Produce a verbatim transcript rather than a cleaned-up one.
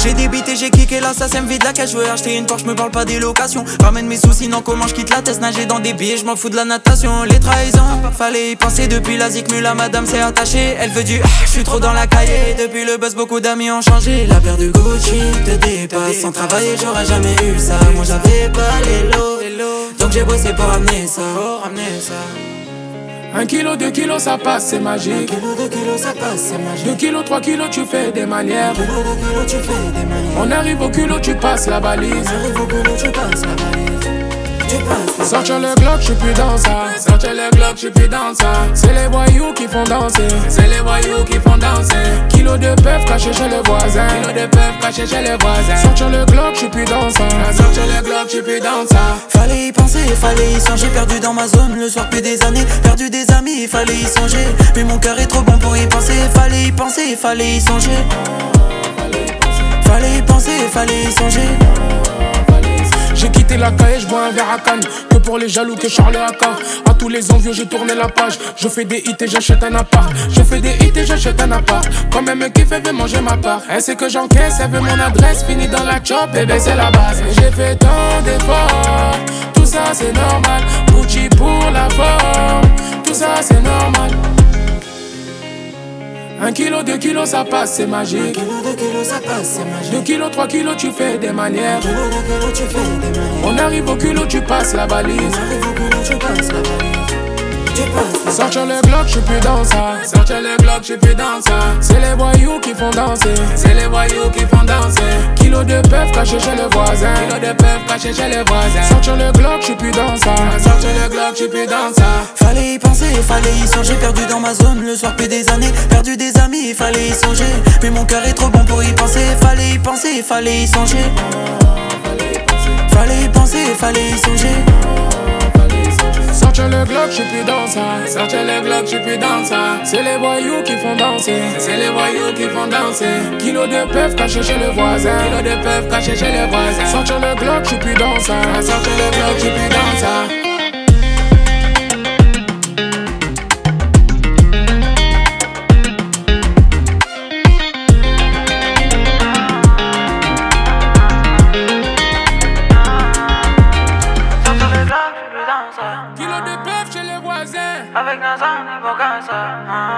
J'ai débité, j'ai kické là, ça me vide la cache. Je veux acheter une Porsche, me parle pas des locations. Ramène mes soucis, non comment je quitte la tête. Nager dans des billets, je m'en fous de la natation. Les trahisons, fallait y penser depuis la zik. La madame s'est attachée, elle veut du ah, je suis trop dans la cahier. Depuis le buzz, beaucoup d'amis ont changé. La paire de Gucci te dépasse. Sans travailler, j'aurais jamais eu ça. Moi j'avais pas les lots, donc j'ai bossé pour ramener ça. Pour ramener ça. Un kilo, deux kilos, ça passe, c'est magique. Un kilo, deux kilos, ça passe, c'est magique. Deux kilos, trois kilos, tu fais des manières. Kilo, deux kilos, tu fais des manières. On arrive au culot, tu passes la balise. On arrive au culot, tu passes la balise. Tu passes la Sortir le Glock, j'suis plus dans ça. Sortir le Glock, j'suis plus dans ça. C'est les voyous qui font danser. C'est les voyous qui font danser. Kilo de peuf caché chez le voisin. Kilo de peuf caché chez le voisin. Sortir le Glock, j'suis plus dans ça. Sortir le Glock, j'suis plus dans ça. Fallait y penser, fallait y songer. Perdu dans ma zone le soir depuis des années. Perdu des amis, fallait y songer. Mais mon cœur est trop bon pour y penser. Fallait y penser, fallait y songer. Fallait y penser, fallait y songer. J'ai quitté la caille, je bois un verre à Cannes. Que pour les jaloux que Charles Haka. À tous les envieux, j'ai tourné la page. Je fais des hits et j'achète un appart. Je fais des hits et j'achète un appart. Quand même un kiff, elle veut manger ma part. Elle sait que j'encaisse, elle veut mon adresse. Fini dans la chop, bébé c'est la base. J'ai fait tant d'efforts, tout ça c'est normal. Gucci pour la forme, tout ça c'est normal. Un kilo, deux kilos, ça passe, c'est magique. Un kilo, deux kilos, ça passe, c'est magique. Deux kilos, trois kilos, tu fais des manières. Kilo, deux kilos, tu fais des manières. On arrive au culot, tu passes la balise. On arrive au culot, tu passes la balise. Tu passes la Sortir le Glock, j'suis plus dans ça. Sortir le Glock, j'suis plus dans ça. C'est les voyous qui font danser. C'est les voyous qui font danser. Kilo de peuf caché chez le voisin. Kilo de peuf caché chez le voisin. Sortir le Glock, j'suis plus dans ça. Sortir le Glock, j'suis plus dans ça. Fallait y penser, fallait y songer. Perdu dans ma zone le soir depuis des années. Perdu des amis, fallait y songer. Mais mon cœur est trop bon pour y penser. Fallait y penser, fallait y songer. Fallait y penser, fallait y songer. Sortir le Glock, j'suis plus dans ça. Sortir le Glock, j'suis plus dans ça. C'est les voyous qui font danser. C'est les voyous qui font danser. Kilo de peuf caché chez le voisin. Kilo de peuf caché chez le voisin. Sortir le Glock, j'suis plus dans ça. Sortir le Glock, j'suis plus dans ça. Avec Nazan, il faut qu'un ça.